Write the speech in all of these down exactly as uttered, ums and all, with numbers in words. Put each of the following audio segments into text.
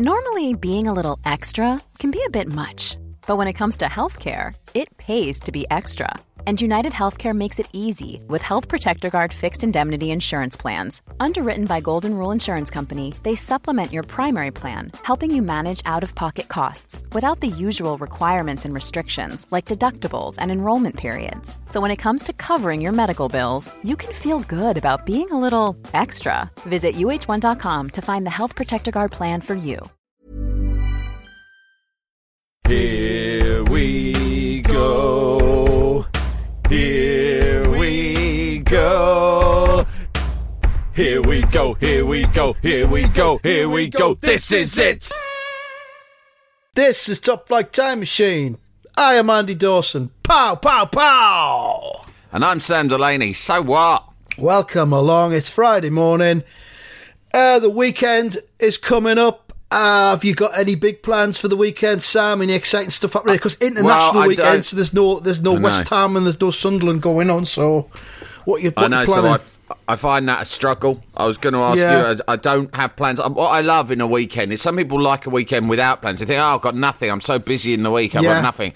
Normally, being a little extra can be a bit much, but when it comes to healthcare, it pays to be extra. And United Healthcare makes it easy with Health Protector Guard fixed indemnity insurance plans. Underwritten by Golden Rule Insurance Company, they supplement your primary plan, helping you manage out-of-pocket costs without the usual requirements and restrictions like deductibles and enrollment periods. So when it comes to covering your medical bills, you can feel good about being a little extra. Visit U H one dot com to find the Health Protector Guard plan for you. Here we go. Here we go. Here we go, here we go, here we go, here we go. This is it. This is Top Flight Time Machine. I am Andy Dawson. Pow, pow, pow. And I'm Sam Delaney. So what? Welcome along. It's Friday morning. Uh, the weekend is coming up. Uh, have you got any big plans for the weekend, Sam? Any exciting stuff happening? Because international well, weekend, so there's no there's no West Ham and there's no Sunderland going on. So, what you what I know. You planning? So I, I find that a struggle. I was going to ask Yeah. you. I, I don't have plans. What I love in a weekend is some people like a weekend without plans. They think, "Oh, I've got nothing. I'm so busy in the week. I've Yeah. got nothing."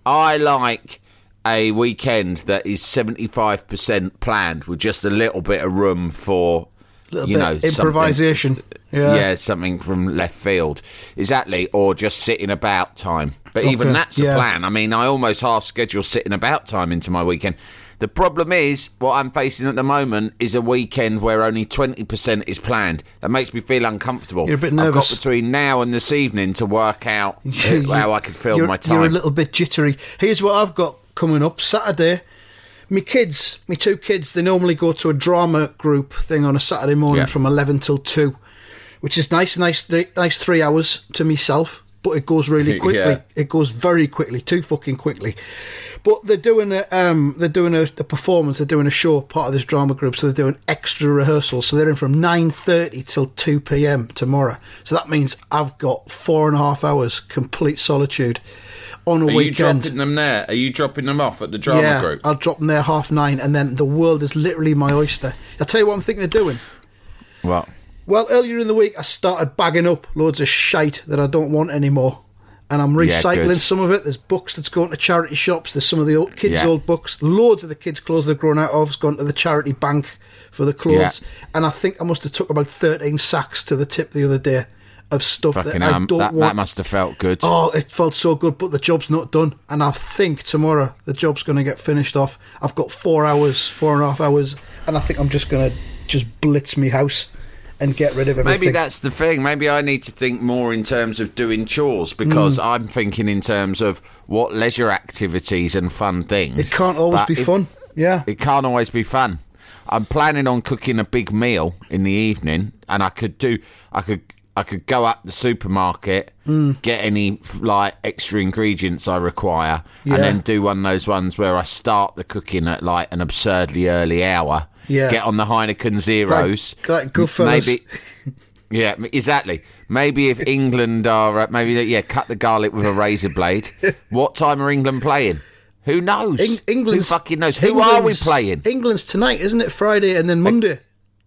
I like a weekend that is seventy-five percent planned with just a little bit of room for. Little you bit know, improvisation. Something, yeah. yeah, something from left field. Exactly. Or just sitting about time. But even Okay, that's a yeah. plan. I mean, I almost half schedule sitting about time into my weekend. The problem is, what I'm facing at the moment is a weekend where only twenty percent is planned. That makes me feel uncomfortable. You're a bit I've nervous. got between now and this evening to work out You- how I could fill you're, my time. You're a little bit jittery. Here's what I've got coming up Saturday. Me kids, me two kids, they normally go to a drama group thing on a Saturday morning Yeah. from eleven till two, which is nice, nice, th- nice three hours to myself, but it goes really quickly. Yeah. It goes very quickly, too fucking quickly. But they're doing a, um, they're doing a, a performance, they're doing a show, part of this drama group, so they're doing extra rehearsals. So they're in from nine thirty till two p.m. tomorrow. So that means I've got four and a half hours complete solitude on a Are you weekend. dropping them there? Are you dropping them off at the drama yeah, group? I'll drop them there half nine, and then the world is literally my oyster. I'll tell you what I'm thinking of doing. What? Well, earlier in the week, I started bagging up loads of shite that I don't want anymore. And I'm Yeah, recycling good. some of it. There's books that's going to charity shops. There's some of the old kids' Yeah. old books. Loads of the kids' clothes they've grown out of has gone to the charity bank for the clothes. Yeah. And I think I must have took about thirteen sacks to the tip the other day of stuff Fucking that I um, don't that, want. that must have felt good. Oh, it felt so good, but the job's not done. And I think tomorrow the job's going to get finished off. I've got four hours, four and a half hours, and I think I'm just going to just blitz me house and get rid of everything. Maybe that's the thing. Maybe I need to think more in terms of doing chores because Mm. I'm thinking in terms of what leisure activities and fun things. It can't always But be if- fun. Yeah. It can't always be fun. I'm planning on cooking a big meal in the evening, and I could do. I could. I could go up the supermarket, Mm. get any like extra ingredients I require, Yeah. and then do one of those ones where I start the cooking at like an absurdly early hour. Yeah. Get on the Heineken Zeros. Like, like Goodfellas. Maybe. Yeah, exactly. Maybe if England are, uh, maybe yeah, cut the garlic with a razor blade. What time are England playing? Who knows? Eng- England's, Who fucking knows? Who are we England's- playing? England's tonight, isn't it? Friday and then Monday.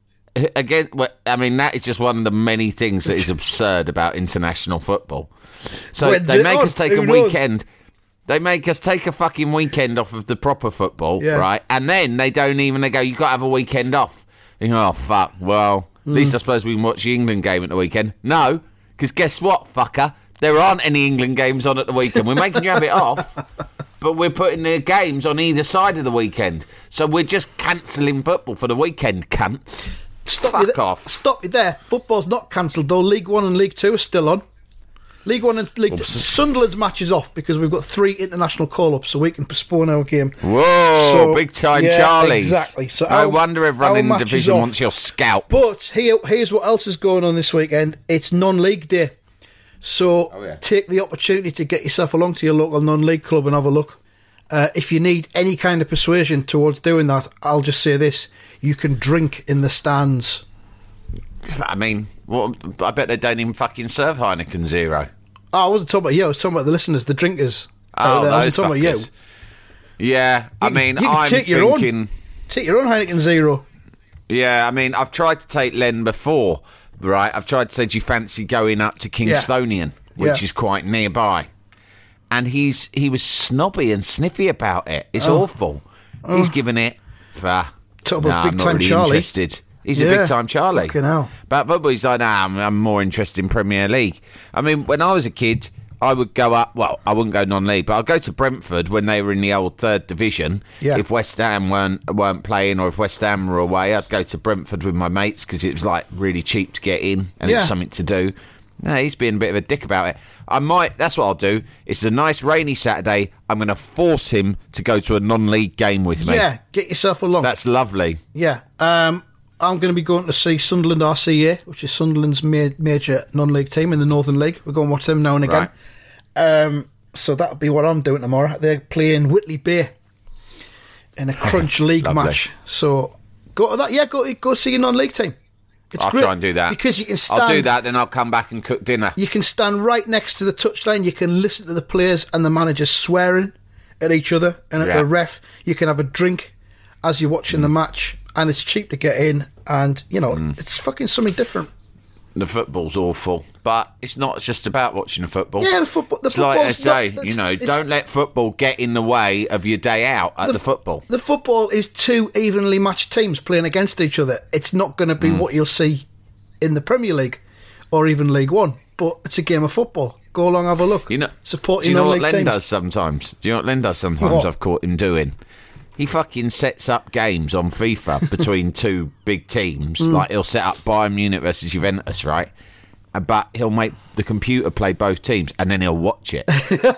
Again, well, I mean, that is just one of the many things that is absurd about international football. So When's they it make on? us take Who a knows? weekend. They make us take a fucking weekend off of the proper football, Yeah. right? And then they don't even, they go, you've got to have a weekend off. You go, oh, fuck, well, Hmm. at least I suppose we can watch the England game at the weekend. No, because guess what, fucker? There aren't any England games on at the weekend. We're making you have it off, but we're putting the games on either side of the weekend. So we're just cancelling football for the weekend, cunts. Stop Fuck you there. off. Stop you there. Football's not cancelled though. League One and League Two are still on. League One and League Two. Sunderland's match is off because we've got three international call-ups, so we can postpone our game. Whoa, So, big time yeah, Charlies. exactly. So no our- wonder our everyone in the match is division off. wants your scalp. But here, here's what else is going on this weekend. It's non-league day. So Oh, yeah. take the opportunity to get yourself along to your local non-league club and have a look. Uh, if you need any kind of persuasion towards doing that, I'll just say this. You can drink in the stands. I mean, what, I bet they don't even fucking serve Heineken Zero. Oh, I wasn't talking about you. I was talking about the listeners, the drinkers. Oh, out there. I those wasn't talking about fuckers. Yeah, I You- mean, you can I'm take your own. thinking... you. Take your own Heineken Zero. Yeah, I mean, I've tried to take Len before, right, I've tried to say, do you fancy going up to Kingstonian, which Yeah. is quite nearby? And he's he was snobby and sniffy about it. It's Oh. awful. He's given it for... Talk No, about I'm big not time really Charlie. interested. He's a Yeah, big time Charlie. fucking hell. But football, he's like, nah, I'm, I'm more interested in Premier League. I mean, when I was a kid, I would go up, well, I wouldn't go non-league, but I'd go to Brentford when they were in the old third division. Yeah. If West Ham weren't weren't playing, or if West Ham were away, I'd go to Brentford with my mates because it was like really cheap to get in and Yeah. it's something to do. No, he's being a bit of a dick about it. I might, that's what I'll do. It's a nice rainy Saturday. I'm going to force him to go to a non-league game with me. Yeah, get yourself along. That's lovely. Yeah. Um, I'm going to be going to see Sunderland R C A, which is Sunderland's ma- major non-league team in the Northern League. We're going to watch them now and again. Right. Um, so that'll be what I'm doing tomorrow. They're playing Whitley Bay in a Crunch League Lovely. match. So go to that. Yeah, go go see your non-league team. It's I'll great try and do that. because you can stand. I'll do that, then I'll come back and cook dinner. You can stand right next to the touchline. You can listen to the players and the managers swearing at each other and at Yeah. the ref. You can have a drink as you're watching the match, and it's cheap to get in. And you know, Mm. it's fucking something different. The football's awful, but it's not just about watching the football. Yeah, the football. The It's like I football's say, not- you it's- know, it's- don't let football get in the way of your day out at the, football. The football is two evenly matched teams playing against each other. It's not going to be Mm. what you'll see in the Premier League or even League One, but it's a game of football. Go along, have a look. You know, support do you your know what non-league Len teams. does sometimes? Do you know what Len does sometimes? What? I've caught him doing. He fucking sets up games on FIFA between two big teams. Mm. Like he'll set up Bayern Munich versus Juventus, right? Uh, But he'll make the computer play both teams, and then he'll watch it.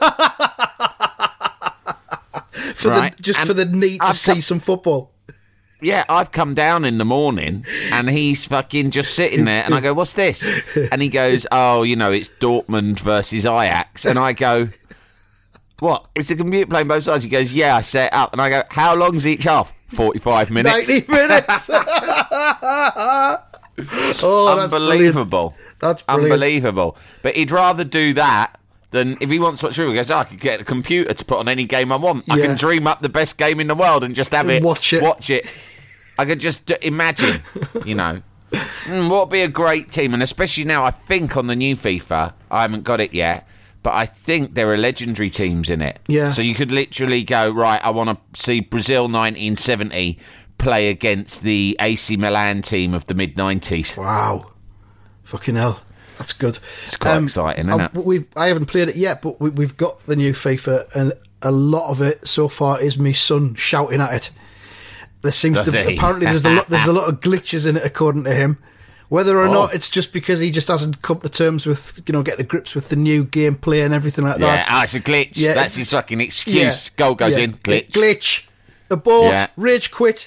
for right. the, just And for the need to I've see come- some football. Yeah, I've come down in the morning and he's fucking just sitting there and I go, what's this? And he goes, oh, you know, it's Dortmund versus Ajax. And I go, what? It's a computer playing both sides. He goes, yeah, I set it up. And I go, how long's each half? forty-five minutes. ninety minutes. Oh, that's Unbelievable. brilliant. That's brilliant. Unbelievable. But he'd rather do that than if he wants to watch through, he goes, oh, I could get a computer to put on any game I want. I Yeah. can dream up the best game in the world and just have And it. watch it. Watch it. I could just d- imagine, you know. Mm, what would be a great team? And especially now, I think on the new FIFA, I haven't got it yet, but I think there are legendary teams in it. Yeah. So you could literally go, right, I want to see Brazil nineteen seventy play against the A C Milan team of the mid nineties. Wow. Fucking hell. That's good. It's quite exciting, isn't I, it? We've, I haven't played it yet, but we, we've got the new FIFA, and a lot of it so far is me son shouting at it. There seems Does to he? apparently there's a lot there's a lot of glitches in it, according to him. Whether or Oh. not it's just because he just hasn't come to terms with, you know, getting to grips with the new gameplay and everything like Yeah, that. ah, it's a glitch. Yeah, That's it's- his fucking excuse. Goal goes Yeah. in, glitch. Glitch. Abort. Yeah. Rage quit.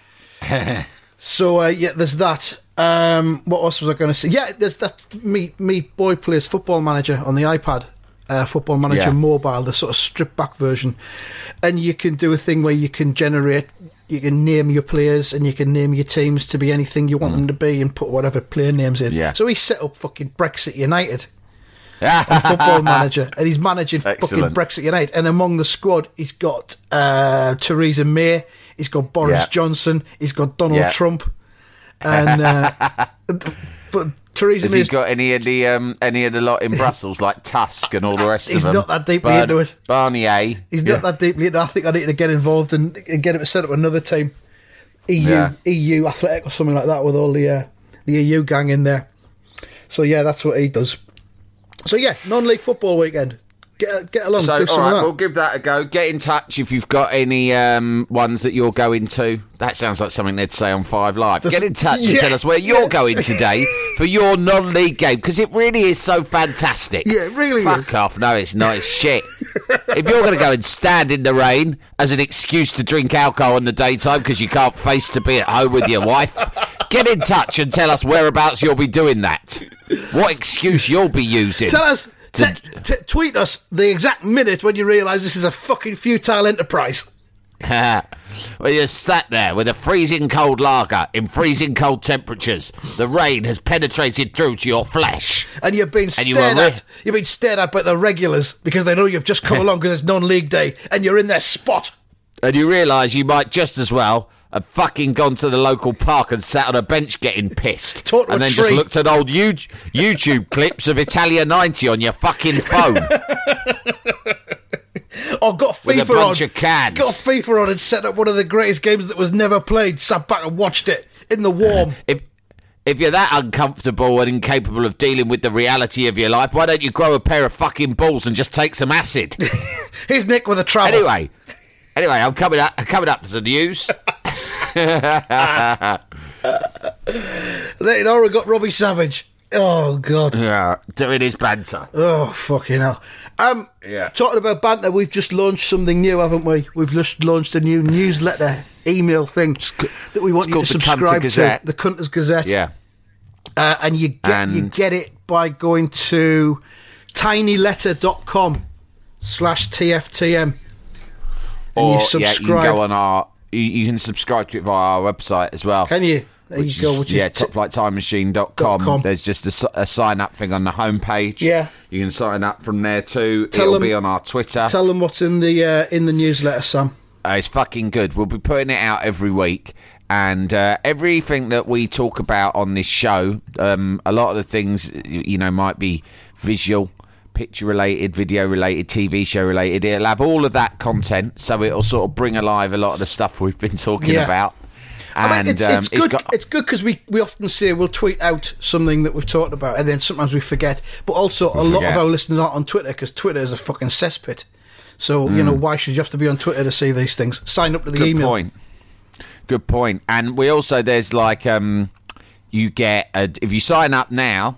So uh, yeah, there's that. Um, what else was I going to say? Yeah, there's that. Me, me boy plays Football Manager on the iPad. Uh, Football Manager Yeah. Mobile, the sort of stripped back version, and you can do a thing where you can generate, you can name your players and you can name your teams to be anything you want them to be, and put whatever player names in. Yeah. So he set up fucking Brexit United on Football Manager, and he's managing Excellent. fucking Brexit United. And among the squad, he's got uh, Theresa May, he's got Boris Yeah. Johnson, he's got Donald Yeah. Trump, and uh, but Theresa Has he May's got any of the um, any of the lot in Brussels, like Tusk and all the rest He's of them? not that deeply Bar- into it. Barnier. He's Yeah. not that deeply into it. I think I need to get involved and, and get him to set up another team, E U, Yeah. E U Athletic or something like that, with all the uh, the E U gang in there. So yeah, that's what he does. So yeah, non-league football weekend. Get get along, So, do all some right, of that. we'll give that a go. Get in touch if you've got any um, ones that you're going to. That sounds like something they'd say on Five Live. Just- Get in touch and yeah, tell us where you're yeah. going today for your non-league game, because it really is so fantastic. Yeah, it really Fuck is. off. No, it's not. It's shit. If you're going to go and stand in the rain as an excuse to drink alcohol in the daytime because you can't face to be at home with your wife, get in touch and tell us whereabouts you'll be doing that. What excuse you'll be using. Tell us, To- t- t- tweet us the exact minute when you realise this is a fucking futile enterprise. Well, you're sat there with a freezing cold lager in freezing cold temperatures. The rain has penetrated through to your flesh. And you've been And stared you were re- at. You've been stared at by the regulars because they know you've just come along because it's non-league day and you're in their spot. And you realise you might just as well have fucking gone to the local park and sat on a bench getting pissed. Talk to and a then tree. just looked at old U- YouTube clips of Italia ninety on your fucking phone. Or got FIFA With a bunch on. of cans. Got FIFA on and set up one of the greatest games that was never played. Sat back and watched it in the warm. If if you're that uncomfortable and incapable of dealing with the reality of your life, why don't you grow a pair of fucking balls and just take some acid? Here's Nick with a travel. Anyway, anyway, I'm coming up. Coming up to the news. Later on, we got Robbie Savage. Oh God. Yeah, doing his banter. Oh fucking hell. Um, Yeah. Talking about banter, we've just launched something new, haven't we? We've just launched a new newsletter email thing that we want you to called the Cunter subscribe to. Gazette. The Cunters Gazette. Yeah. Uh, and you get you And- get it by going to tinyletter.com slash TFTM. And Or you yeah, subscribe. you can go on our. You, you can subscribe to it via our website as well. Can you? There Which you go. is, Which yeah, is t- top flight time machine dot com. dot com. There's just a, s- a sign up thing on the homepage. Yeah. You can sign up from there too. Tell It'll them- be on our Twitter. Tell them what's in the uh, in the newsletter, Sam. Uh, it's fucking good. We'll be putting it out every week. And uh, everything that we talk about on this show, um, a lot of the things, you you know, might be visual, picture related, video related, T V show related. It'll have all of that content, so it'll sort of bring alive a lot of the stuff we've been talking Yeah. about. I mean, And it's, um, it's good. got- It's good because we, we often say we'll tweet out something that we've talked about, and then sometimes we forget. But also, a lot forget. of our listeners aren't on Twitter because Twitter is a fucking cesspit. So you know, why should you have to be on Twitter to see these things? Sign up to the Good email. point. Good point. And we also there's like um, you get a, if you sign up now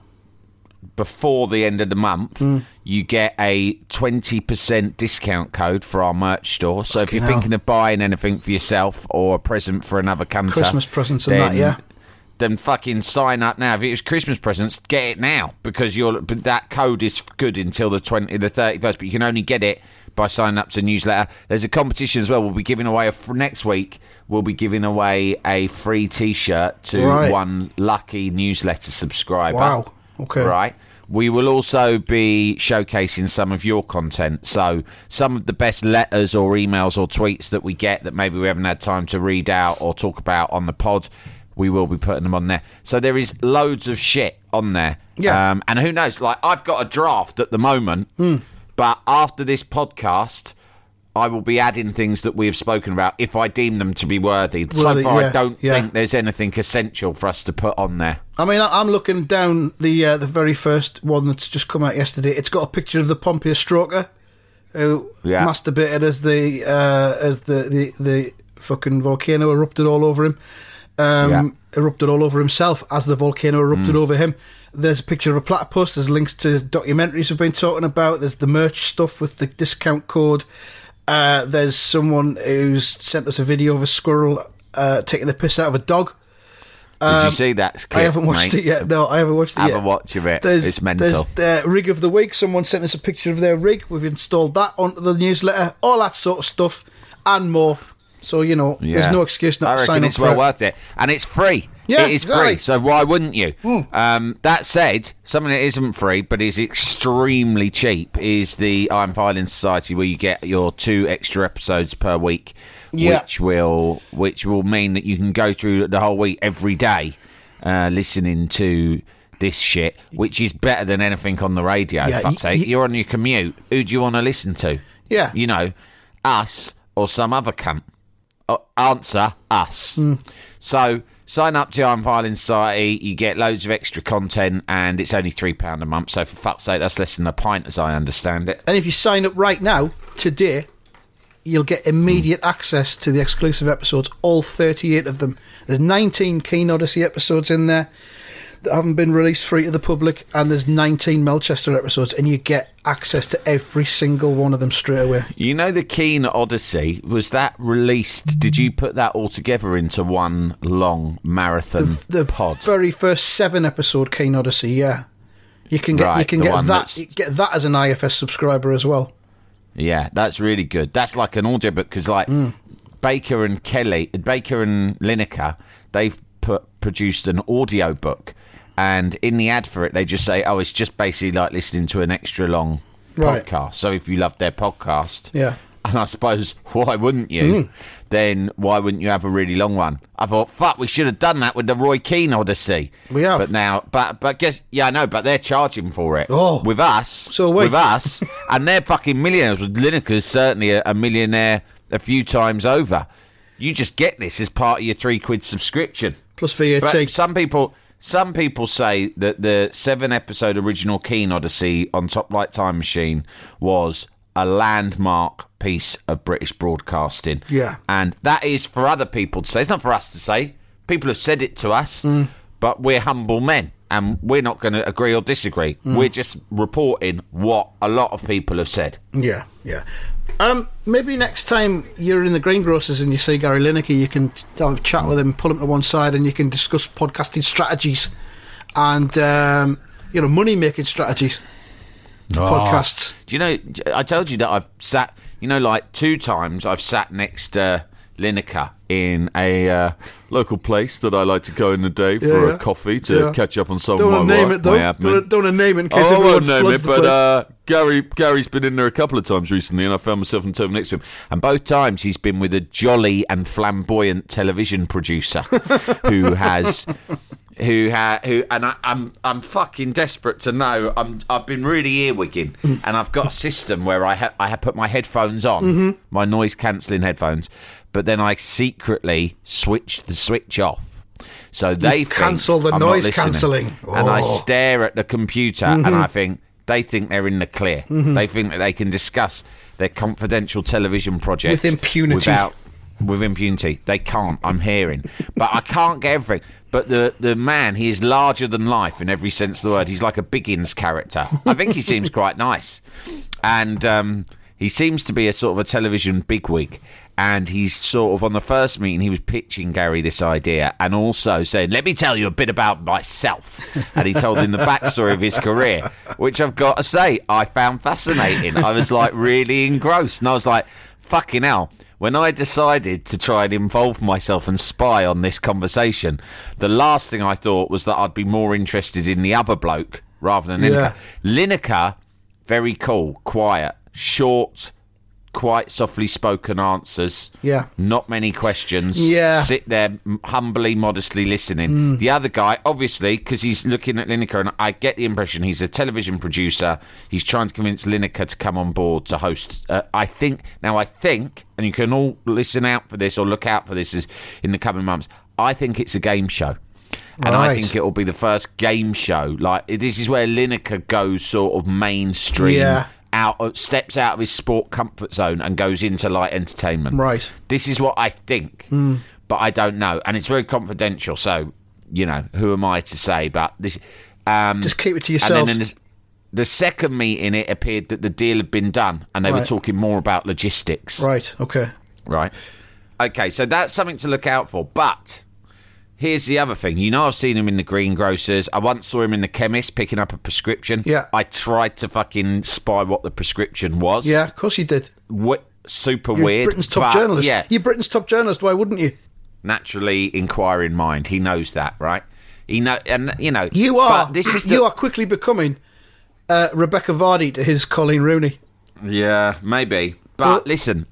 before the end of the month, Hmm. you get a twenty percent discount code for our merch store. So if you're hell. thinking of buying anything for yourself or a present for another cunter, Christmas presents and that, then- yeah. Then fucking sign up now. If it was Christmas presents, get it now because you're. But that code is good until the twenty, the thirty first. But you can only get it by signing up to the newsletter. There's a competition as well. We'll be giving away a for next week. We'll be giving away a free T-shirt to Right. one lucky newsletter subscriber. Wow. Okay. Right. We will also be showcasing some of your content. So some of the best letters or emails or tweets that we get that maybe we haven't had time to read out or talk about on the pod, we will be putting them on there. So there is loads of shit on there. Yeah. Um, and who knows, like I've got a draft at the moment, Hmm. but after this podcast, I will be adding things that we have spoken about if I deem them to be worthy. So Worthy, far, yeah, I don't yeah. think there's anything essential for us to put on there. I mean, I- I'm looking down the uh, the very first one that's just come out yesterday. It's got a picture of the Pompey Stroker, who Yeah. masturbated as the uh, as the, the the fucking volcano erupted all over him. Um, Yeah. Erupted all over himself as the volcano erupted over him. There's a picture of a platypus. There's links to documentaries we've been talking about. There's the merch stuff with the discount code. Uh, there's someone who's sent us a video of a squirrel uh, taking the piss out of a dog. Did you see that clip, Um, I haven't watched mate? it yet. No, I haven't watched it Have yet. a watch of it. There's, It's mental. There's the rig of the week. Someone sent us a picture of their rig. We've installed that onto the newsletter. All that sort of stuff and more. So, you know, Yeah. there's no excuse not I to reckon sign up it's for well it. worth it, and it's free. Yeah, it is exactly. free. So why wouldn't you? Um, that said, something that isn't free but is extremely cheap is the I'm Filing Society, where you get your two extra episodes per week, Yeah. which will which will mean that you can go through the whole week every day, uh, listening to this shit, which is better than anything on the radio. Yeah, fuck's y- sake, y- you're on your commute. Who do you want to listen to? Yeah. You know, us or some other cunt. Uh, answer us. So sign up to I'm Filing Society. You get loads of extra content, and it's only three pound a month. So for fuck's sake, that's less than a pint, as I understand it. And if you sign up right now, today, you'll get immediate access to the exclusive episodes, all thirty-eight of them. There's nineteen Keen Odyssey episodes in there that haven't been released free to the public, and there's nineteen Melchester episodes, and you get access to every single one of them straight away. You know, the Keen Odyssey, was that released? Did you put that all together into one long marathon The pod? very first seven episode Keen Odyssey, yeah. You can get you Right, can the get one that that's- you get that as an I F S subscriber as well. Yeah, that's really good. That's like an audiobook because, like, Baker and Kelly, Baker and Lineker, they've put produced an audiobook, and in the ad for it, they just say, "Oh, it's just basically like listening to an extra long Right. podcast." So if you love their podcast, Yeah. I And I suppose, why wouldn't you? Mm. Then why wouldn't you have a really long one? I thought, fuck, we should have done that with the Roy Keane Odyssey. We have. But now, but but guess, yeah, I know, but they're charging for it. Oh. With us. So wait. With us. And they're fucking millionaires. Lineker's certainly a, a millionaire a few times over. You just get this as part of your three quid subscription. Plus V A T. But some people... Some people say that the seven-episode original Keane Odyssey on Top Flight Time Machine was a landmark piece of British broadcasting. Yeah. And that is for other people to say. It's not for us to say. People have said it to us, mm. but we're humble men, and we're not going to agree or disagree. Mm. We're just reporting what a lot of people have said. Yeah, yeah. Um, maybe next time you're in the greengrocers and you see Gary Lineker, you can have a chat with him, pull him to one side, and you can discuss podcasting strategies and um, you know, money making strategies. Oh. Podcasts. Do you know? I told you that I've sat. You know, like two times I've sat next to Lineker in a uh, local place that I like to go in the day for yeah, yeah. a coffee to yeah. catch up on some don't of my name work, it though. my admin. Don't, don't name it in case oh, I everyone won't name floods it, the but place. uh, Gary Gary's been in there a couple of times recently, and I found myself on the table next to him. And both times he's been with a jolly and flamboyant television producer who has. Who ha, who and I, I'm I'm fucking desperate to know. I'm I've been really earwigging, and I've got a system where I ha, I have put my headphones on, mm-hmm. my noise cancelling headphones, but then I secretly switch the switch off, so they you cancel the I'm noise cancelling, oh. and I Oh. stare at the computer, mm-hmm. and I think they think they're in the clear. Mm-hmm. They think that they can discuss their confidential television projects with impunity. Without, with impunity, they can't. I'm hearing, but I can't get everything. But the, the man, he is larger than life in every sense of the word. He's like a Biggins character. I think he seems quite nice. And um, he seems to be a sort of a television bigwig. And he's sort of, on the first meeting, he was pitching Gary this idea and also saying, let me tell you a bit about myself. And he told him the backstory of his career, which I've got to say, I found fascinating. I was like really engrossed. And I was like, fucking hell. When I decided to try and involve myself and spy on this conversation, the last thing I thought was that I'd be more interested in the other bloke rather than Lineker. Yeah. Lineker, very cool, quiet, short, quite softly spoken answers. Yeah. Not many questions. Yeah. Sit there humbly, modestly listening. Mm. The other guy, obviously, because he's looking at Lineker, and I get the impression he's a television producer. He's trying to convince Lineker to come on board to host. Uh, I think, now I think, and you can all listen out for this or look out for this as, in the coming months, I think it's a game show. And right. I think it will be the first game show. Like, this is where Lineker goes sort of mainstream. Yeah. Out, steps out of his sport comfort zone and goes into light entertainment. Right. This is what I think, mm. but I don't know, and it's very confidential. So, you know, who am I to say? But this, um, just keep it to yourself. And then the, the second meeting, it appeared that the deal had been done, and they right. were talking more about logistics. Right. Okay. Right. Okay. So that's something to look out for. But here's the other thing. You know, I've seen him in the greengrocers. I once saw him in the chemist picking up a prescription. Yeah. I tried to fucking spy what the prescription was. Yeah, of course you did. What, super You're weird. Britain's top but, journalist. Yeah. You're Britain's top journalist. Why wouldn't you? Naturally inquiring mind. He knows that, right? He know, and you know, you are. But this is the, you are quickly becoming uh, Rebecca Vardy to his Colleen Rooney. Yeah, maybe. But Well- listen,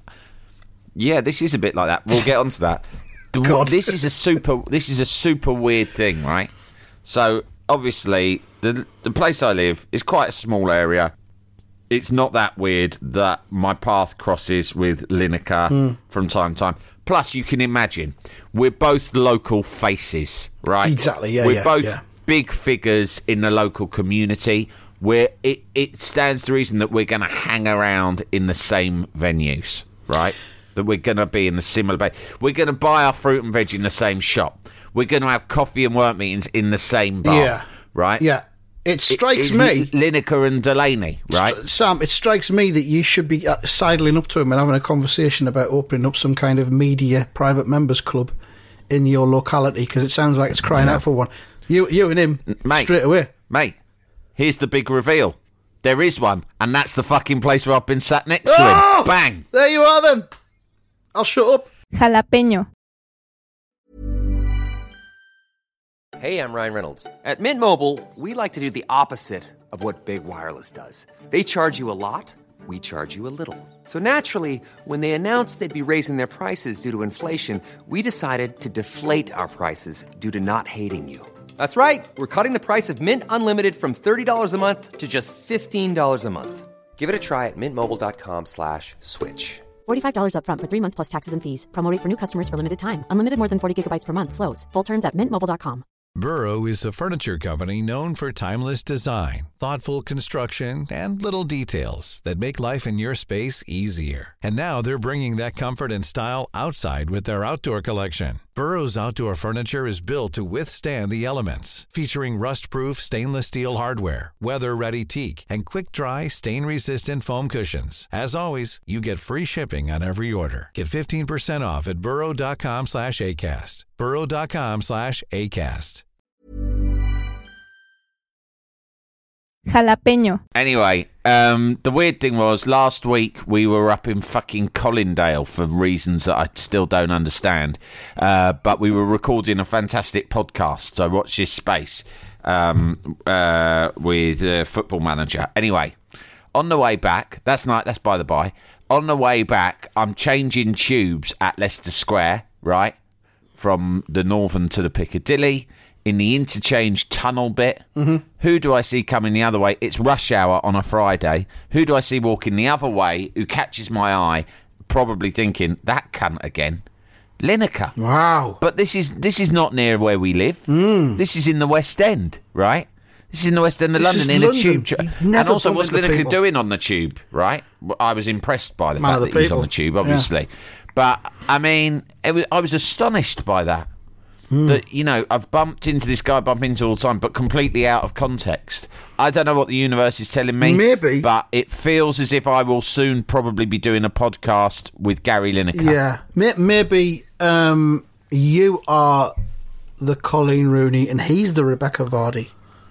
yeah, this is a bit like that. We'll get onto that. The- God. This is a super. This is a super weird thing, right? So obviously, the the place I live is quite a small area. It's not that weird that my path crosses with Lineker mm. from time to time. Plus, you can imagine we're both local faces, right? Exactly. Yeah. We're yeah, both yeah. big figures in the local community. Where it it stands to reason that we're going to hang around in the same venues, right? That we're going to be in the similar base. We're going to buy our fruit and veg in the same shop. We're going to have coffee and work meetings in the same bar, Yeah. right? Yeah. It strikes it's me, Lineker and Delaney, right? Sam, it strikes me that you should be uh, sidling up to him and having a conversation about opening up some kind of media private members club in your locality, because it sounds like it's crying Yeah. out for one. You, you and him, Mate. straight away. Mate, here's the big reveal. There is one, and that's the fucking place where I've been sat next to Oh! him. Bang! There you are then. I'll shut up. Jalapeño. Hey, I'm Ryan Reynolds. At Mint Mobile, we like to do the opposite of what Big Wireless does. They charge you a lot, we charge you a little. So naturally, when they announced they'd be raising their prices due to inflation, we decided to deflate our prices due to not hating you. That's right. We're cutting the price of Mint Unlimited from thirty dollars a month to just fifteen dollars a month. Give it a try at mintmobile.com slash switch. forty-five dollars up front for three months plus taxes and fees. Promo rate for new customers for limited time. Unlimited more than forty gigabytes per month slows. Full terms at mint mobile dot com. Burrow is a furniture company known for timeless design, thoughtful construction, and little details that make life in your space easier. And now they're bringing that comfort and style outside with their outdoor collection. Burrow's outdoor furniture is built to withstand the elements, featuring rust-proof stainless steel hardware, weather-ready teak, and quick-dry, stain-resistant foam cushions. As always, you get free shipping on every order. Get fifteen percent off at burrow.com slash ACAST. burrow.com slash ACAST. Jalapeño. Anyway, um, the weird thing was last week we were up in fucking Colindale for reasons that I still don't understand. Uh, but we were recording a fantastic podcast, so watch this space um, uh, with uh, Football Manager. Anyway, on the way back, that's not, that's by the by. On the way back, I'm changing tubes at Leicester Square, right, from the Northern to the Piccadilly. In the interchange tunnel bit, mm-hmm. Who do I see coming the other way? It's rush hour on a Friday. Who do I see walking the other way who catches my eye, probably thinking, that cunt again? Lineker. Wow. But this is this is not near where we live. Mm. This is in the West End, right? This is in the West End of this London, in London. a tube. Tra- and also, what's Lineker people. doing on the tube, right? I was impressed by the Man fact the that he was people. on the tube, obviously. Yeah. But, I mean, it was, I was astonished by that. Mm. That, you know, I've bumped into this guy I bump into all the time, but completely out of context. I don't know what the universe is telling me. Maybe. But it feels as if I will soon probably be doing a podcast with Gary Lineker. Yeah. Maybe um, you are the Colleen Rooney and he's the Rebecca Vardy.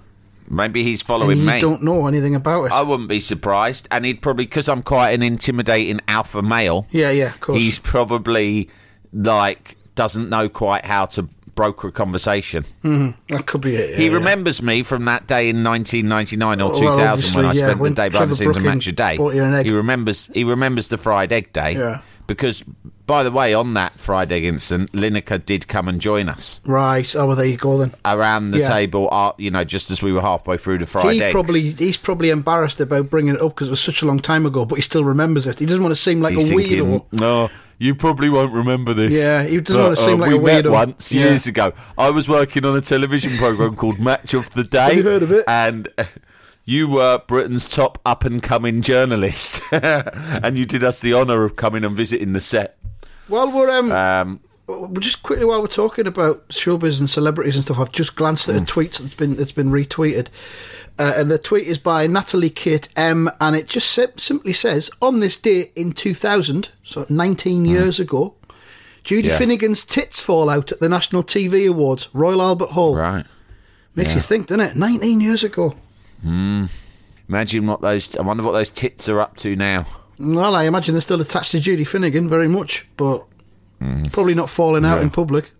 Maybe he's following and you me. You don't know anything about it. I wouldn't be surprised. And he'd probably, because I'm quite an intimidating alpha male. Yeah, yeah, of course. He's probably, like, doesn't know quite how to broker a conversation. Mm, that could be it. Yeah, he yeah. remembers me from that day in nineteen ninety-nine or well, two thousand when I yeah, spent when the day behind the scenes of Match a Day. He remembers. He remembers the fried egg day. Yeah. Because, by the way, on that fried egg incident, Lineker did come and join us. Right. Oh, well, there you go then. Around the yeah. table, uh, you know, just as we were halfway through the fried he eggs. Probably, he's probably embarrassed about bringing it up because it was such a long time ago, but he still remembers it. He doesn't want to seem like he's a thinking, weirdo. No. You probably won't remember this. Yeah, he doesn't but, want to seem uh, like we a weirdo. We met once yeah. years ago. I was working on a television programme called Match of the Day. Have you heard of it? And uh, you were Britain's top up-and-coming journalist. And you did us the honour of coming and visiting the set. Well, we're... Um, um, just quickly, while we're talking about showbiz and celebrities and stuff, I've just glanced at mm. a tweet that's been, that's been retweeted. Uh, and the tweet is by Natalie Kate M, and it just sim- simply says, on this day in two thousand, so nineteen mm. years ago, Judy yeah. Finnegan's tits fall out at the National T V Awards, Royal Albert Hall. Right. Makes yeah. you think, doesn't it? nineteen years ago. Mm. Imagine what those... I wonder what those tits are up to now. Well, I imagine they're still attached to Judy Finnegan very much, but mm. probably not falling out yeah. in public.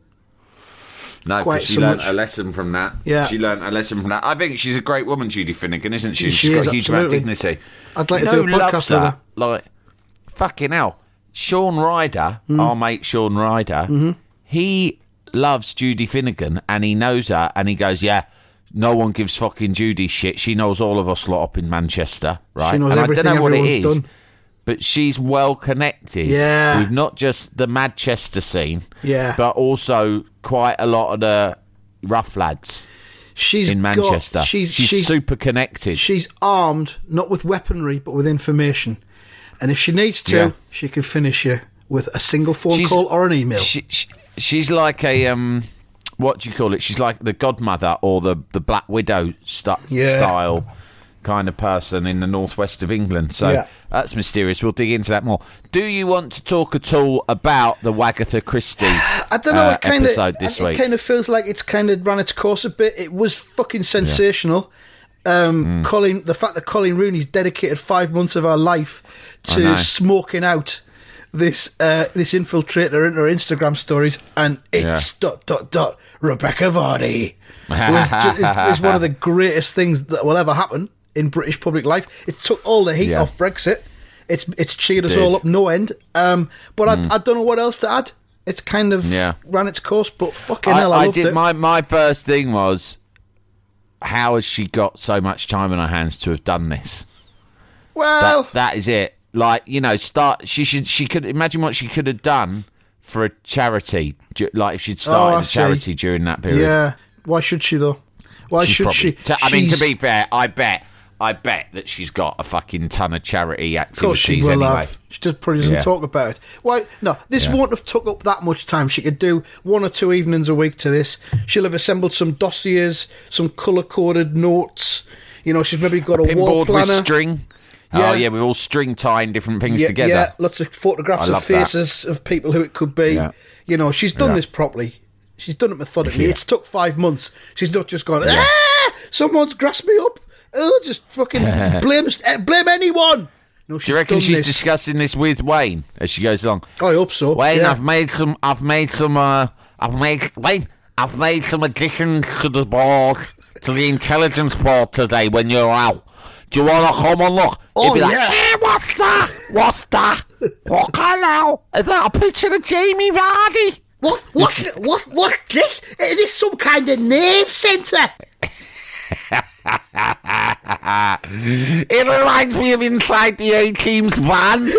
No, because she so learnt much. a lesson from that. Yeah. She learnt a lesson from that. I think she's a great woman, Judy Finnegan, isn't she? She she's is, got a huge amount of absolutely. dignity. I'd like you to know do a podcast loves with that? her. Like, fucking hell. Sean Ryder, mm. our mate Sean Ryder, mm-hmm. he loves Judy Finnegan and he knows her and he goes, yeah, no one gives fucking Judy shit. She knows all of us lot up in Manchester, right? She knows and everything I don't know what it everyone's is. done. But she's well connected yeah. with not just the Manchester scene, yeah. but also quite a lot of the rough lads she's in Manchester. Got, she's, she's, she's super connected. She's armed, not with weaponry, but with information. And if she needs to, yeah. she can finish you with a single phone she's, call or an email. She, she, she's like a... um. What do you call it? She's like the godmother or the, the Black Widow st- yeah. style kind of person in the northwest of England. So yeah. that's mysterious. We'll dig into that more. Do you want to talk at all about the Wagatha Christie I don't know, uh, it kind episode of, this it week? kind of feels like it's kind of run its course a bit. It was fucking sensational. Yeah. Um, mm. Colin, the fact that Colleen Rooney's dedicated five months of her life to smoking out this uh, this infiltrator into her Instagram stories, and it's yeah. dot dot dot Rebecca Vardy. It's one of the greatest things that will ever happen in British public life. It took all the heat yeah. off Brexit. It's it's cheered us Did. all up no end. Um, but mm. I, I don't know what else to add. It's kind of yeah. ran its course, but fucking I, hell, I, I loved did. it. My my first thing was, how has she got so much time on her hands to have done this? Well, that, that is it. Like, you know, start. She should. She could imagine what she could have done for a charity. Like if she'd started oh, a charity during that period. Yeah. Why should she though? Why she's should probably, she? T- I mean, to be fair, I bet. I bet that she's got a fucking ton of charity activities of course she will anyway. Have. She just probably doesn't yeah. talk about it. Why? No, this yeah. won't have took up that much time. She could do one or two evenings a week to this. She'll have assembled some dossiers, some colour-coded notes. You know, she's maybe got a, a wall pinboard planner. with string. Yeah. Oh, yeah, we're all string tying different things yeah, together. Yeah, lots of photographs of faces that. of people who it could be. Yeah. You know, she's done yeah. this properly. She's done it methodically. Yeah. It's took five months. She's not just gone, Yeah. ah, someone's grasped me up. Oh, just fucking blame blame anyone. No, she's Do you reckon done she's this. discussing this with Wayne as she goes along? I hope so. Wayne, yeah. I've made some. I've made some. Uh, I've made Wayne. I've made some additions to the board, to the intelligence board today. When you're out, do you want to come and look? Oh, He'd be like, yeah. hey, what's that? What's that? What hello? Is that a picture of Jamie Vardy? What? What? what? What's this? Is this some kind of nerve centre? It reminds me of inside the A-Team's van.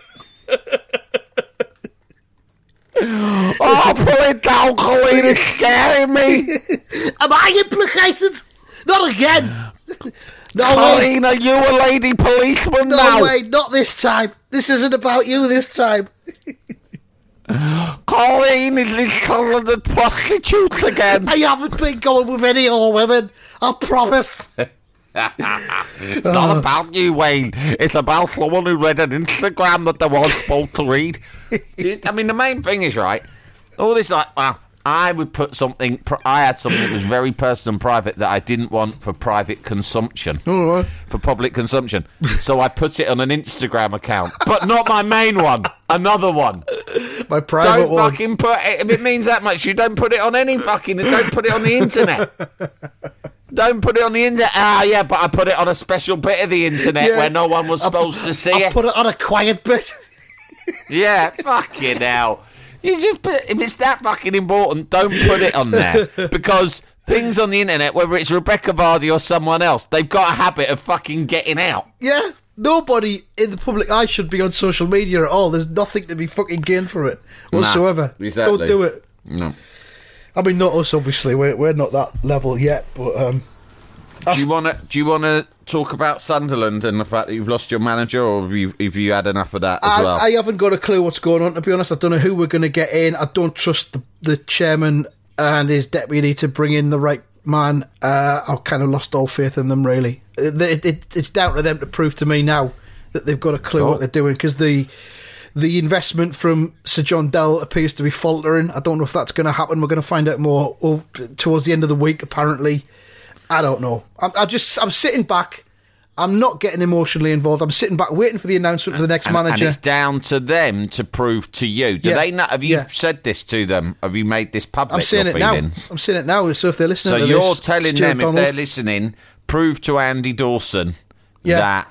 Oh, pull it down, Colleen. It's scaring me. Am I implicated? Not again. No Colleen, way. are you a lady policeman No now? way. Not this time. This isn't about you this time. Colleen, is this telling the prostitutes again? I haven't been going with any old women. I promise. It's not about you, Wayne. It's about someone who read an Instagram that they weren't supposed to read. I mean, the main thing is, right, all this, like, well, I would put something, I had something that was very personal and private that I didn't want for private consumption, All right. for public consumption. So I put it on an Instagram account, but not my main one, another one. My private Don't one. fucking put it, if it means that much, you don't put it on any fucking, don't put it on the internet. Don't put it on the internet. Ah, yeah, but I put it on a special bit of the internet Yeah. where no one was supposed to see I it. put it on a quiet bit. Yeah, fucking hell. You just put, if it's that fucking important, don't put it on there. Because things on the internet, whether it's Rebecca Vardy or someone else, they've got a habit of fucking getting out. Yeah. Nobody in the public eye should be on social media at all. There's nothing to be fucking gained from it whatsoever. Nah, exactly. Don't do it. No. I mean, not us, obviously. We're we're not that level yet, but um, Do you want to? Do you want to talk about Sunderland and the fact that you've lost your manager, or have you, have you had enough of that as I, well? I haven't got a clue what's going on. To be honest, I don't know who we're going to get in. I don't trust the, the chairman and his deputy to bring in the right man. Uh, I've kind of lost all faith in them. Really, it, it, it, it's down to them to prove to me now that they've got a clue Oh. what they're doing, because the. The investment from Sir John Dell appears to be faltering. I don't know if that's going to happen. We're going to find out more over, towards the end of the week, apparently. I don't know. I'm, I'm just, I'm sitting back. I'm not getting emotionally involved. I'm sitting back waiting for the announcement of the next and, manager. and it's down to them to prove to you. Do Yeah. they not? Have you Yeah. said this to them? Have you made this public? I'm saying your it now. feelings? I'm saying it now. So if they're listening So to you're this, telling Stuart them Donald, if they're listening, prove to Andy Dawson Yeah. that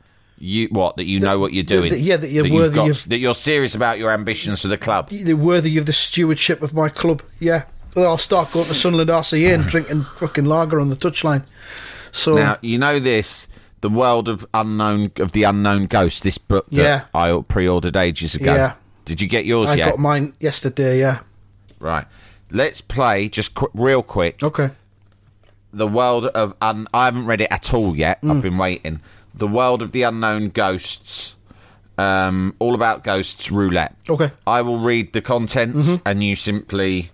you what that you know what you're doing. that- yeah, that you're you've worthy got- of- that you're serious about your ambitions for the club. they're worthy of the stewardship of my club. Yeah. Well, I'll start going to Sunderland R C A and drinking fucking lager on the touchline. So Now you know this. The World of Unknown of the Unknown Ghost. This book that Yeah. I pre-ordered ages ago. Yeah. Did you get yours I yet? got mine yesterday. Yeah. Right. Let's play just qu- real quick. Okay. The World of Un- I haven't read it at all yet. Mm. I've been waiting. The World of the Unknown Ghosts. Um, all about ghosts roulette. Okay. I will read the contents Mm-hmm. and you simply.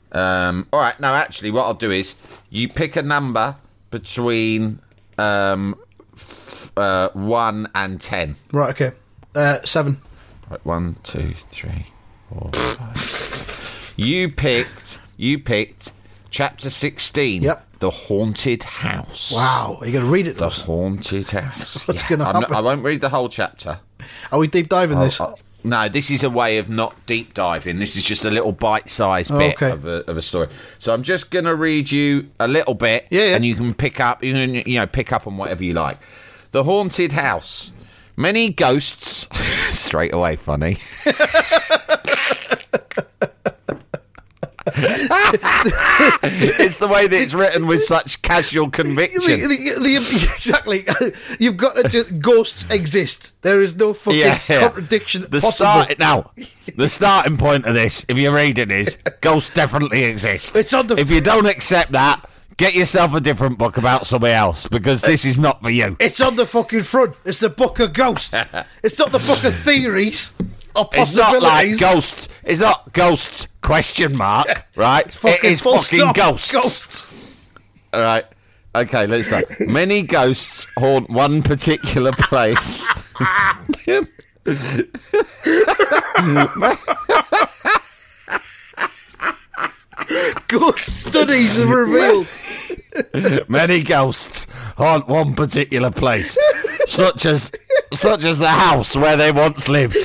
Um, all right. No, actually, what I'll do is you pick a number between um, f- uh, one and ten. Right. Okay. Uh, seven. Right, one, two, three, four, five. You picked. You picked chapter sixteen. Yep. The Haunted House. Wow. Are you going to read it? The Ross? Haunted House. What's gonna I'm not- happen? I won't read the whole chapter. Are we deep diving this? Oh, no, this is a way of not deep diving. This is just a little bite-sized Oh, bit okay. of, a, of a story. So I'm just going to read you a little bit, Yeah, yeah. and you can pick up. You can, you know, pick up on whatever you like. The Haunted House. Many ghosts... Straight away funny. It's the way that it's written with such casual conviction. The, the, the, exactly. You've got to just... Ghosts exist. There is no fucking Yeah, yeah. contradiction The possible. start now. The starting point of this, if you're reading, is ghosts definitely exist. It's on the- If you don't accept that, get yourself a different book about somebody else, because this is not for you. It's on the fucking front. It's the book of ghosts. It's not the book of theories or It's not like possibilities. ghosts. It's not ghosts, question mark, right? Fucking it is full fucking stop. ghosts. Ghosts. All right. Okay, let's start. Many ghosts haunt one particular place. Ghost studies have revealed. Many ghosts haunt one particular place, such as such as the house where they once lived.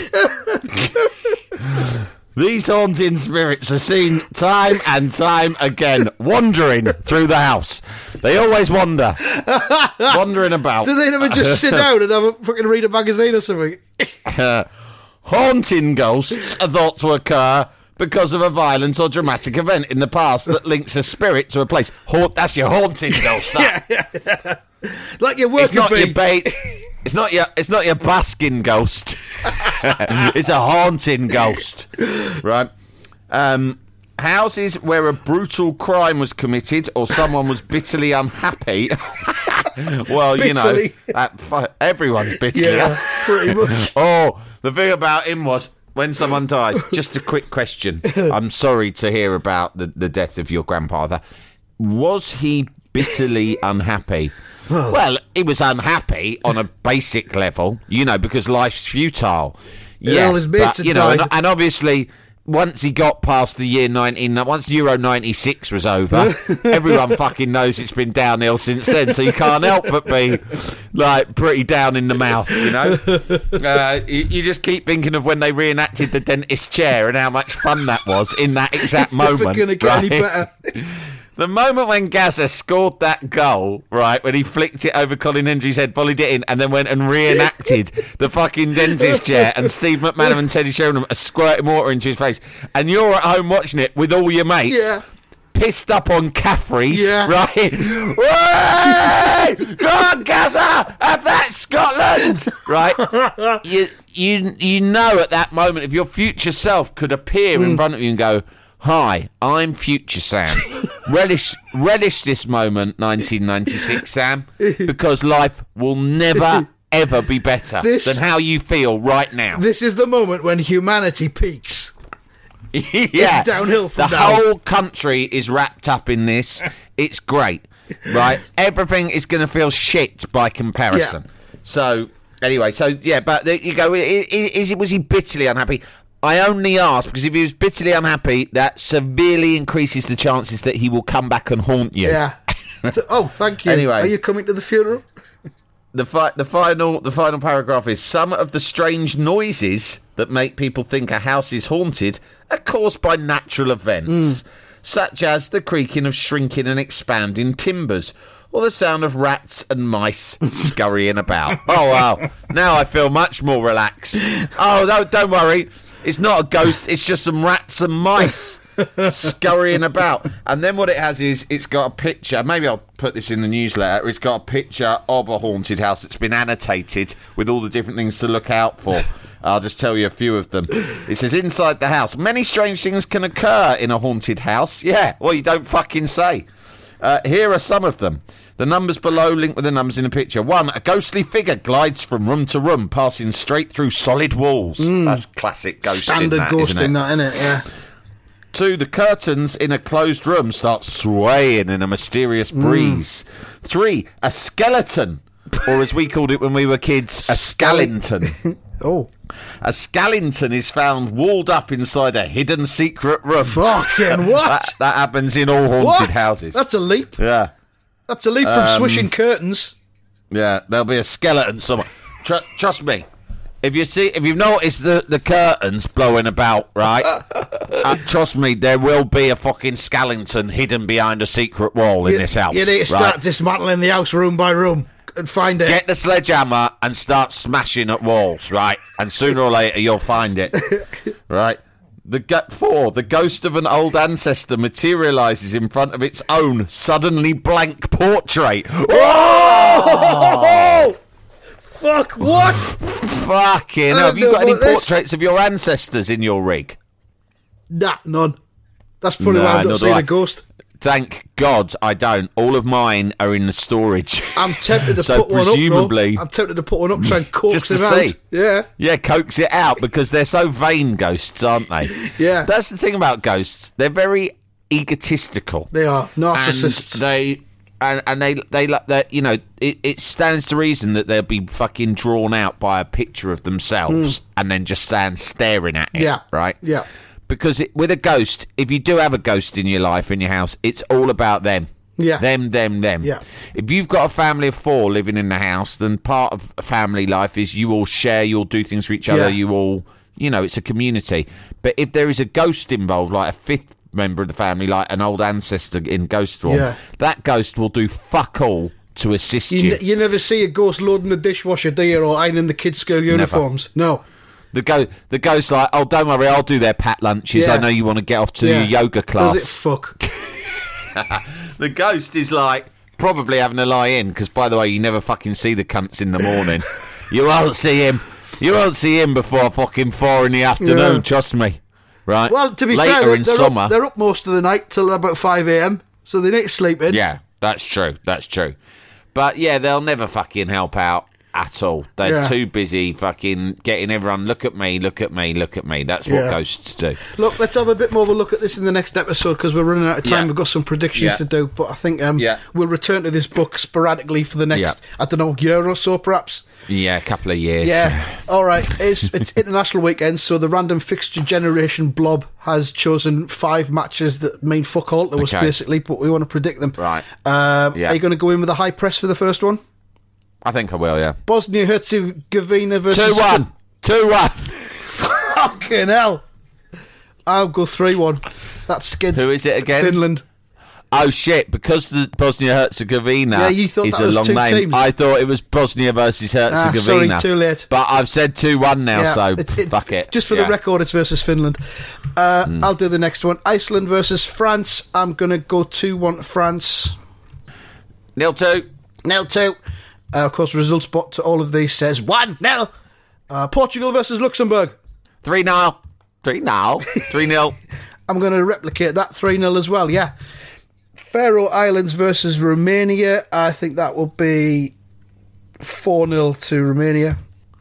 These haunting spirits are seen time and time again, wandering through the house. They always wander, wandering about. Do they never just sit down and have a fucking read a magazine or something? Uh, haunting ghosts are thought to occur because of a violent or dramatic event in the past that links a spirit to a place. Haunt, that's your haunting ghost. That. Like your worker It's not bee. your bait. It's not your. It's not your basking ghost. It's a haunting ghost, right? Um, houses where a brutal crime was committed or someone was bitterly unhappy. Well, you know, Bitterly. that, everyone's bitterly. Yeah, pretty much. Oh, the thing about him was when someone dies. Just a quick question. I'm sorry to hear about the, the death of your grandfather. Was he bitterly unhappy? Well, he was unhappy on a basic level, you know, because life's futile. Yeah, all his mates but, had you know, and, died. and obviously, once he got past the year nineteen, once Euro ninety-six was over, everyone fucking knows it's been downhill since then. So you can't help but be like pretty down in the mouth, you know. Uh, you, you just keep thinking of when they reenacted the dentist chair and how much fun that was in that exact It's never moment. going to get any right? better. The moment when Gazza scored that goal, right, when he flicked it over Colin Hendry's head, volleyed it in, and then went and reenacted the fucking dentist chair, and Steve McManaman and Teddy Sheringham are squirting water into his face, and you're at home watching it with all your mates. Yeah. Pissed up on Caffrey's, Yeah. right? Way! Go on, Gazza! Have that, Scotland! Right? You, you, you know at that moment if your future self could appear Mm. in front of you and go, "Hi, I'm Future Sam. relish, relish this moment, nineteen ninety-six, Sam, because life will never, ever be better This- than how you feel right now." This is the moment when humanity peaks. Yeah. It's downhill from the now. whole country is wrapped up in this. It's great, right? Everything is going to feel shit by comparison. Yeah. So anyway, so yeah, but there you go. I- I- Is it? Was he bitterly unhappy? I only ask because if he was bitterly unhappy, that severely increases the chances that he will come back and haunt you. Yeah. Th- oh, thank you. Anyway. Are you coming to the funeral? The fi- the final the final paragraph is some of the strange noises that make people think a house is haunted are caused by natural events, such as the creaking of shrinking and expanding timbers, or the sound of rats and mice scurrying about. Oh wow! Now I feel much more relaxed. Oh no, don't worry, it's not a ghost. It's just some rats and mice scurrying about. And then what it has is it's got a picture. Maybe I'll put this in the newsletter. It's got a picture of a haunted house that's been annotated with all the different things to look out for. I'll just tell you a few of them. It says, inside the house, many strange things can occur in a haunted house. Yeah, well, you don't fucking say. Uh, here are some of them. The numbers below link with the numbers in the picture. One, a ghostly figure glides from room to room, passing straight through solid walls. That's classic ghosting, Standard that, ghosting, isn't it? that, innit? Yeah. Two, the curtains in a closed room start swaying in a mysterious breeze. Three, a skeleton, or as we called it when we were kids, a skellington. Oh. A skellington is found walled up inside a hidden secret room. Fucking what? That, that happens in all haunted What? houses. That's a leap. Yeah, That's a leap from Um, swishing curtains. yeah. There'll be a skeleton somewhere. Tr- trust me. If you see, if you've noticed the, the curtains blowing about, right? uh, trust me, there will be a fucking skellington hidden behind a secret wall in You- this house. You need to start right? dismantling the house room by room. and find it. Get the sledgehammer and start smashing at walls, right? And sooner or later you'll find it, right? The go- four, the ghost of an old ancestor materialises in front of its own suddenly blank portrait. Oh! Fuck, what? Fucking hell. Have you know got any about this. portraits of your ancestors in your rig? Nah, none. That's probably Nah, why I've nor not do seen I. a ghost. Thank God I don't. All of mine are in the storage. I'm tempted to So put one presumably- up, though. I'm tempted to put one up, try and coax Just to them out. see. Yeah. Yeah, coax it out because they're so vain ghosts, aren't they? Yeah. That's the thing about ghosts. They're very egotistical. They are narcissists. And they and, and they they like that. You know, it, it stands to reason that they'll be fucking drawn out by a picture of themselves and then just stand staring at it. Yeah. Right. Yeah. Because it, with a ghost, if you do have a ghost in your life, in your house, it's all about them. Yeah. Them, them, them. Yeah. If you've got a family of four living in the house, then part of family life is you all share, you all do things for each other, Yeah. you all, you know, it's a community. But if there is a ghost involved, like a fifth member of the family, like an old ancestor in ghost form, Yeah. that ghost will do fuck all to assist You, you. n- you never see a ghost loading the dishwasher, do you, or ironing the kids' school uniforms? No. The go, the ghost like, oh, don't worry, I'll do their pat lunches. Yeah. I know you want to get off to Yeah. your yoga class. Does it fuck? The ghost is like probably having a lie in because, by the way, you never fucking see the cunts in the morning. You won't see him. You won't see him before fucking four in the afternoon. Yeah. Trust me. Right. Well, to be later fair, they're, in they're, summer. up, they're up most of the night till about five a.m, so they need to sleep in. Yeah, that's true. That's true. But yeah, they'll never fucking help out at all. They're Yeah. too busy fucking getting everyone. Look at me. Look at me. Look at me. That's what Yeah. ghosts do. Look, let's have a bit more of a look at this in the next episode because we're running out of time. Yeah. We've got some predictions Yeah. to do, but I think um, Yeah. we'll return to this book sporadically for the next, Yeah. I don't know, year or so, perhaps. Yeah, a couple of years. Yeah. All right. It's it's international weekend, so the random fixture generation blob has chosen five matches that mean fuck all to us, Okay. basically, but we want to predict them. Right. Um, Yeah. Are you going to go in with a high press for the first one? I think I will. Yeah. Bosnia Herzegovina versus Two one. Two one. Fucking hell! I'll go three one. That's skids. Who is it again? Finland. Oh shit! Because the Bosnia Herzegovina Yeah, you thought is that a was long two name. teams. I thought it was Bosnia versus Herzegovina. Ah, sorry, too late. But I've said two one now, Yeah, so it's- it- fuck it. Just for Yeah. the record, it's versus Finland. Uh, Hmm. I'll do the next one. Iceland versus France. I'm going to go two one to France. Nil two. Nil two. Uh, of course, results bot to all of these says one nil. Uh, Portugal versus Luxembourg. Three nil. Three nil. Three nil. I'm going to replicate that three nil as well, yeah. Faroe Islands versus Romania. I think that will be four nil to Romania.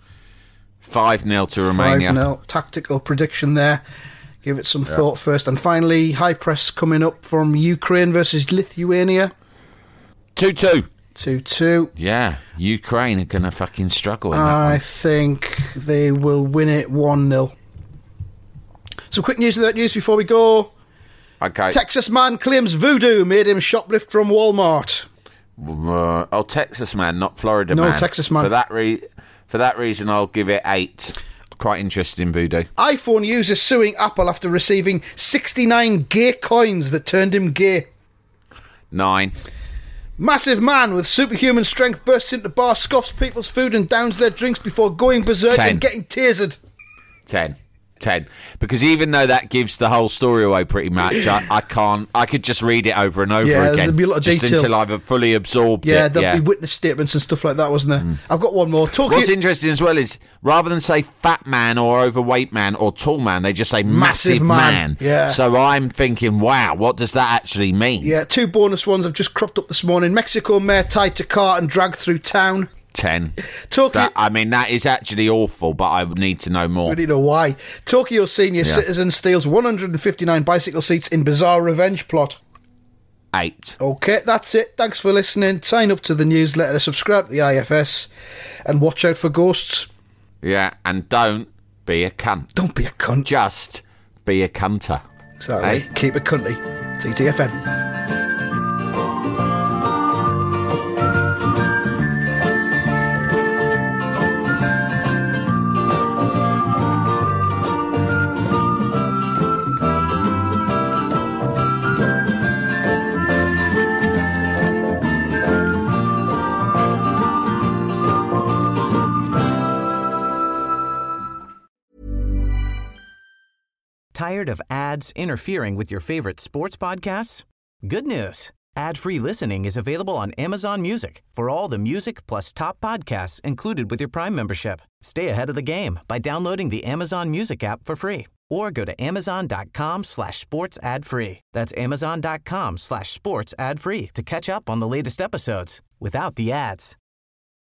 Five nil to Romania. five nil. Tactical prediction there. Give it some thought first. And finally, high press coming up from Ukraine versus Lithuania. Two two. two two. Yeah, Ukraine are gonna fucking struggle in that I one. think they will win it one nil. Some quick news of that news before we go. Okay. Texas man claims voodoo made him shoplift from Walmart. Uh, oh, Texas man, not Florida No, man. Texas man. For that re- for that reason, I'll give it eight. Quite interested in voodoo. iPhone user suing Apple after receiving sixty-nine gay coins that turned him gay. Nine. Massive man with superhuman strength bursts into bar, scoffs people's food and downs their drinks before going berserk Ten. and getting tasered. Ten. Ten. Because even though that gives the whole story away pretty much, I, I can't. I could just read it over and over Yeah, again. there'd be a lot of just detail. until I've fully absorbed Yeah, it. there'll yeah. be witness statements and stuff like that, wasn't there? I've got one more. Tokyo- What's interesting as well is rather than say fat man or overweight man or tall man, they just say massive, Massive man. man. Yeah. So I'm thinking, wow, what does that actually mean? Yeah, two bonus ones have just cropped up this morning. Mexico mayor tied to car and dragged through town. Ten. Tokyo... That, I mean, that is actually awful, but I would need to know more. We don't know why. Tokyo senior citizen steals one hundred fifty-nine bicycle seats in bizarre revenge plot. Eight. Okay, that's it. Thanks for listening. Sign up to the newsletter, subscribe to the I F S, and watch out for ghosts. Yeah, and don't be a cunt. Don't be a cunt. Just be a cunter. Exactly. Hey? Keep it cunty. T T F N. Tired of ads interfering with your favorite sports podcasts? Good news. Ad-free listening is available on Amazon Music for all the music plus top podcasts included with your Prime membership. Stay ahead of the game by downloading the Amazon Music app for free or go to amazon.com slash sports ad free. That's amazon.com slash sports ad free to catch up on the latest episodes without the ads.